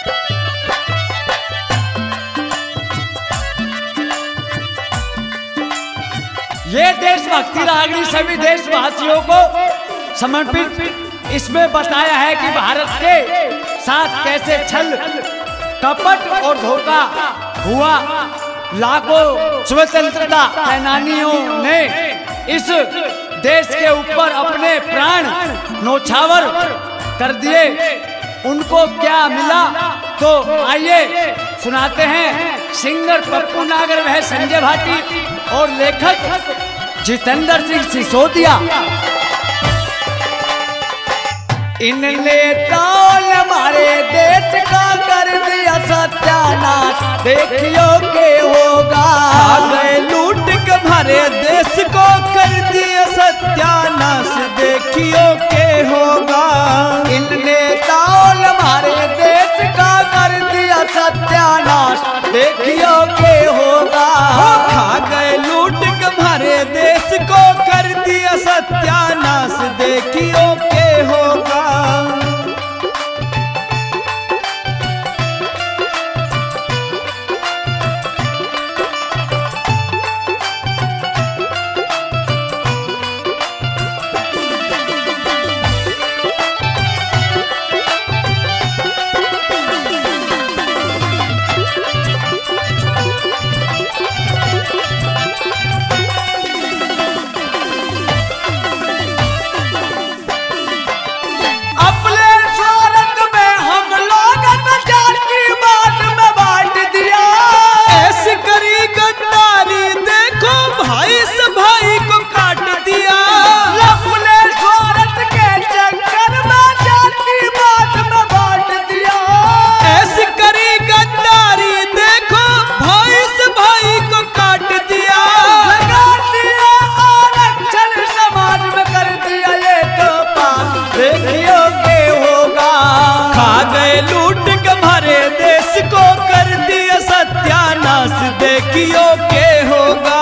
ये देशभक्ति रागनी सभी देशवासियों को समर्पित। इसमें बताया है कि भारत के साथ कैसे छल कपट और धोखा हुआ। लाखों स्वतंत्रता सेनानियों ने इस देश के ऊपर अपने प्राण न्योछावर कर दिए। उनको क्या मिला, तो आइए सुनाते हैं। सिंगर पप्पू नागर, वह संजय भाटी और लेखक जितेंद्र सिंह सिसोदिया। इन नेताओं ने हमारे देश का कर दिया सत्यानाश, देखियो के होगा। गए लूट के हमारे देश को कर दिया सत्यानाश, देखियो के होगा। इन नेताओं ने हमारे देश का कर दिया सत्यानाश, देखियो के होगा। खा गए लूट के हमारे देश को कर दिया सत्यानाश, देखियो के होगा। देखियो के होगा।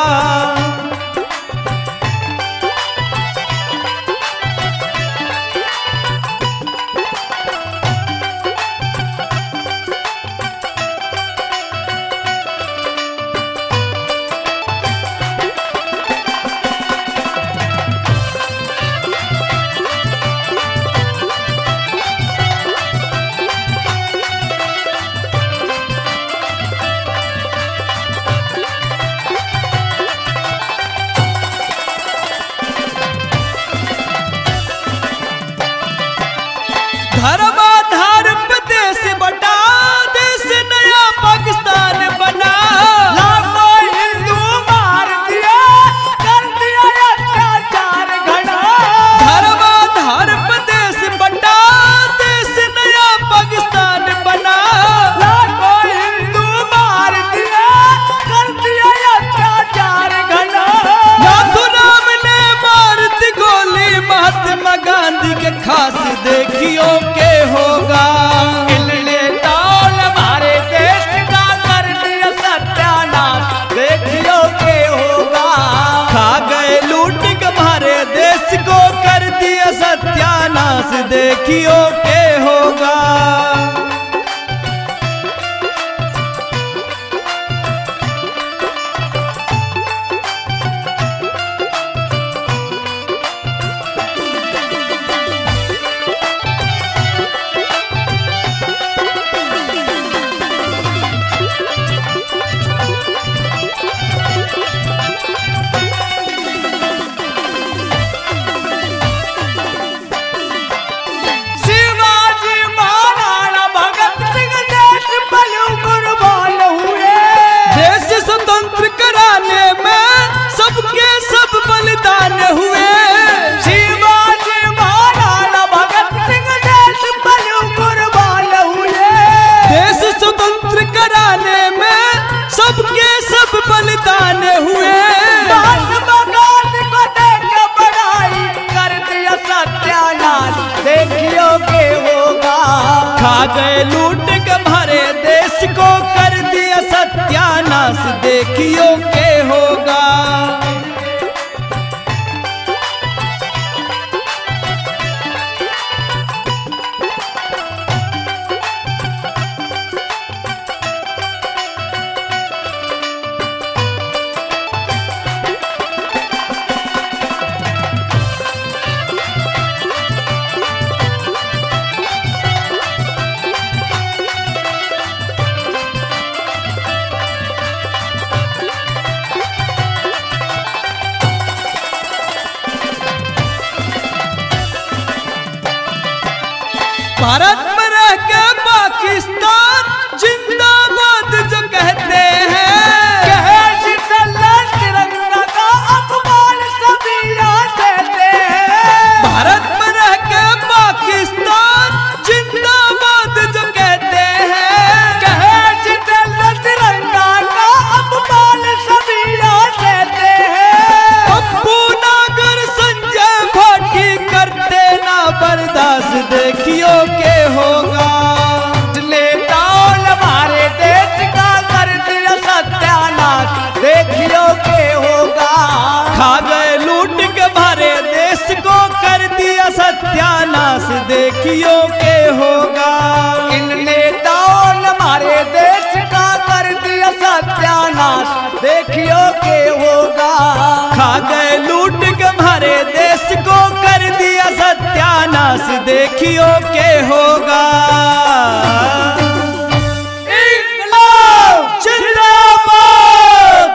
धर्माधार पे देश बटा, देश नया पाकिस्तान बना। लाखों हिंदू मार दिया, कर दिया अत्याचार घना। धर्माधार पे देश बटा, देश नया पाकिस्तान बना। लाखों हिंदू मार दिया, कर दिया अत्याचार घना। नाथुराम ने मार दी गोली, महात्मा गांधी के खास देखियो के होगा। इन नेताओं ने हमारे देश का कर दिया सत्यानाश, देखियो के होगा। खा गए लूट के हमारे देश को कर दिया सत्यानाश, देखियो के होगा। खा गए लूट के हमारे देश को कर दिया सत्यानाश, देखियो के होगा। भारत में रह के पाकिस्तान जिंदाबाद जो कहते हैं, कहे जिंदा तिरंगा का अपमान सभी याद देते हैं। भारत में रह के पाकिस्तान जिंदाबाद जो कहते हैं, कहे जिंदा तिरंगा का अपमान सभी याद देते हैं। पप्पू नागर संजय भाटी करते ना बर्दाश्त देखियो के होगा, नेताओं हमारे देश का कर दिया सत्यानाश देखियो के होगा। खा गए लूट के भारे देश को कर दिया सत्यानाश देखियो के होगा। इन नेताओं हमारे देश का कर दिया सत्यानाश देखियो के होगा। खा गए लूट के भारे देश को कर दिया सत्यानाश देखियो के होगा।